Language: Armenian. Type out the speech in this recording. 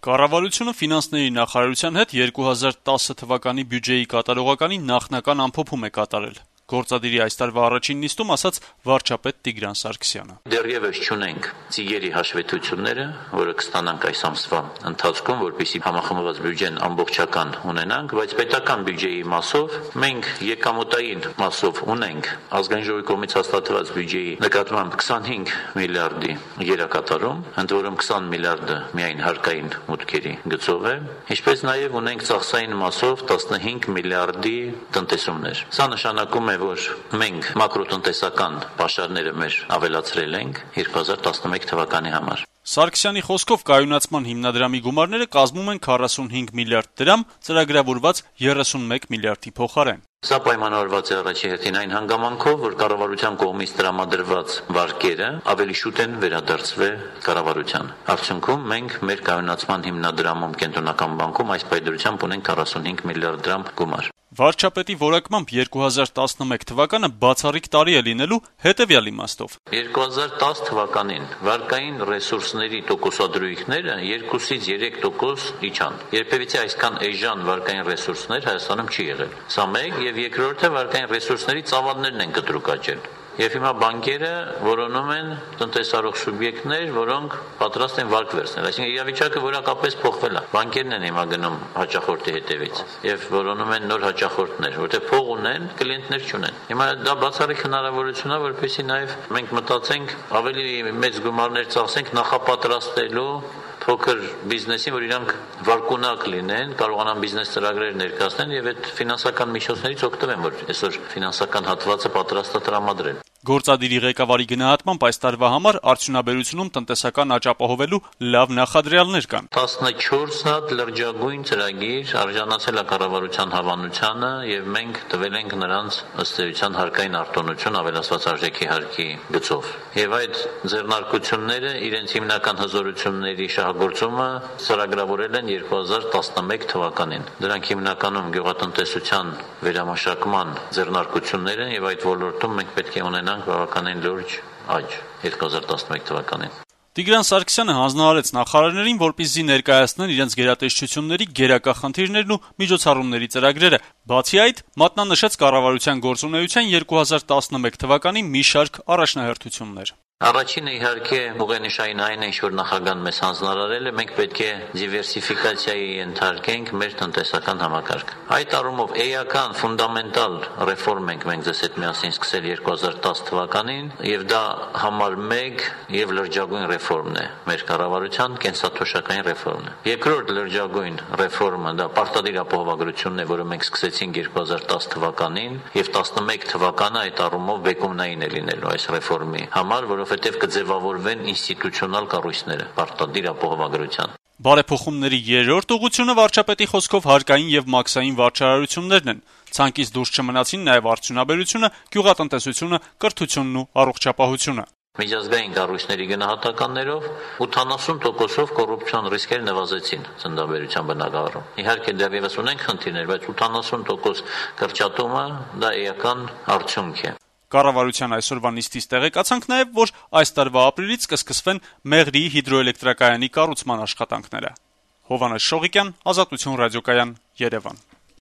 Կառավարությունը ֆինանսների նախարարության հետ 2010 թվականի բյուջեի կատարողականի նախնական ամփոփում է կատարել։ Գործադիրի այս տարվա առաջին նիստում ասաց վարչապետ Տիգրան Սարգսյանը. Դեռևս չունենք ծիգերի հաշվետվությունները, որը կստանանք այս ամսվա ընթացքում, որպեսզի համախմբված բյուջեն ամբողջական ունենանք, բայց պետական բյուջեի մասով մենք եկամուտային մասով ունենք ազգային ժողովի կողմից հաստատված բյուջեի նկատմամբ 25 միլիարդի գերակատարում, ընդ որում 20 միլիարդը միայն հարկային մուտքերի գծով է, ինչպես նաև ունենք ծախսային մասով 15 միլիարդի տնտեսումներ։ Սա նշանակում է, որ մենք մակրոտնտեսական պաշարները մեր ավելացրել ենք 2011 թվականի համար։ Սարգսյանի խոսքով կայունացման հիմնադրամի գումարները կազմում են 45 միլիարդ դրամ, ծրագրավորված 31 միլիարդի փոխարեն։ Սա պայմանավորված է առաջի հերթին այն հանգամանքով, որ կառավարության կողմից տրամադրված վարկերը ավելի շուտ են վերադարձվել կառավարության։ Արդյունքում մենք մեր կայունացման հիմնադրամում կենտրոնական բանկում այս պայմանությամբ ունենք 45 միլիարդ դրամ գումար։ Վարչապետի որակմամբ 2011 թվականը բացառիկ տարի է լինելու հետևյալ իմաստով. 2010 թվականին վարկային ռեսուրսների տոկոսադրույքները 2-ից 3% իջան։ Երբևիցե այսքան էժան վարկային ռեսուրսներ Հայաստանում չի եղել։ Սա մեկ, եւ երկրորդը վարկային ռեսուրսների ծավալներն են կտրուկ աճել։ Եվ հիմա բանկերը որոնում են տնտեսարող սուբյեկտներ, որոնք պատրաստ են վարկ վերցնել։ Այսինքն իրավիճակը որակապես փոխվել է։ Բանկերն են հիմա գնում հաճախորդի հետևից եւ որոնում են նոր հաճախորդներ, որտեղ փող ունեն, կլիենտներ չունեն։ Հիմա դա բացառիկ հնարավորություն է, որպեսզի նաեւ մենք մտածենք ավելի մեծ գումարներ ծախսենք նախապատրաստելու փոքր բիզնեսին, որ իրանք վարկունակ լինեն, կարողանան բիզնես ծրագրեր ներկայացնեն եւ այդ ֆինանսական միջոցներից օգտվեն, որ այսօր ֆինանսական հատվածը պատրաստ է տրամադրել։ Գործադիրի ղեկավարի գնահատմամբ այս տարվա համար արդյունաբերությունում տնտեսական աճ ապահովելու լավ նախադրյալներ կան։ 14 հատ լրջագույն ծրագիր արժանացել է կառավարության հավանությանը եւ մենք տվել ենք նրանց ըստ էության հարկային արտոնություն ավելացված արժեքի հարկի գծով։ Եվ այդ ձեռնարկությունները իրենց հիմնական հզորությունների շահագործումը ծրագրավորել են 2011 թվականին։ Դրանք հիմնականում գյուղատնտեսության վերամշակման ձեռնարկություններ են եւ այդ ոլորտում մենք պետք է ունենանք բավականին լուրջ աճ 2011 թվականին։ Տիգրան Սարգսյանը հանձնարարեց նախարարներին, որպեսզի ներկայացնեն իրենց գերատեսչությունների գերակա խնդիրներն ու միջոցառումների ծրագրերը։ Բացի այդ, մատնանշեց կառավարության գործունեության 2011 թվականի մի շարք առաջնահերթություններ։ Առաջինը իհարկե ուղենիշային այն է, որ նախագահան մեզ հանձնարարել է, մենք պետք է դիվերսիֆիկացիայի ենթարկենք մեր տնտեսական համակարգը։ Այդ առումով էական ֆունդամենտալ ռեֆորմ ենք մենք ձեզ հետ միասին սկսել 2010 թվականին, եւ դա համար 1 եւ լրջագույն ռեֆորմն է մեր կառավարության կենսաթոշակային ռեֆորմն է։ Երկրորդ լրջագույն ռեֆորմը դա պարտադիր ապահովագրությունն է, որը մենք սկսեցինք 2010 թվականին եւ 11 թվականը այդ առումով բեկումնային է լինելու այս ռեֆորմի համար, որովհետև կձևավորվեն ինստիտուցիոնալ կառույցները պարտադիր ապահովագրության։ Բարեփոխումների երրորդ ուղղությունը վարչապետի խոսքով հարկային եւ մաքսային վարչարարություններն են։ Ցանկից դուրս չմնացին նաեւ արդյունաբերությունը, գյուղատնտեսությունը, կրթությունն ու առողջապահությունը։ Միջազգային կառույցների գնահատականներով 80%-ով կոռուպցիոն ռիսկերը նվազեցին ծննդաբերության բնագավառում։ Իհարկե դեռևս ունենք խնդիրներ, բայց 80% կրճատումը դա էական արդյունք է։ Կառավարության այսօրվա նիստից տեղեկացանք նաև, որ այս տարվա ապրիլից կսկսվեն Մեղրիի հիդրոէլեկտրակայանի կառուցման աշխատանքները։ Հովհաննես Շողիկյան, Ազատություն ռադիոկայան, Երևան։